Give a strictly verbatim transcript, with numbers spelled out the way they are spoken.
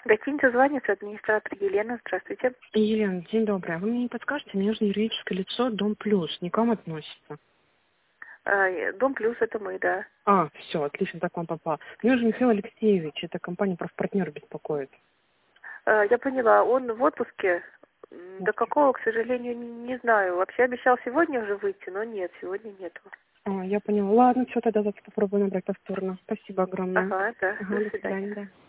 Гостиница «Званица», администратор Елена. Здравствуйте. Елена, день добрый. А вы мне не подскажете, мне нужно юридическое лицо «Дом Плюс». Не к вам относится? А, Дом Плюс — это мы, да. А, все, отлично, так вам попал. Мне нужен Михаил Алексеевич, это компания «Профпартнер» беспокоит. А, я поняла, он в отпуске. М, До какого, к сожалению, не, не знаю. Вообще обещал сегодня уже выйти, но нет, сегодня нету. А, я поняла. Ладно, все, тогда завтра попробую набрать повторно. Спасибо огромное. Ага, да, Ага, до до свидания. свидания, да.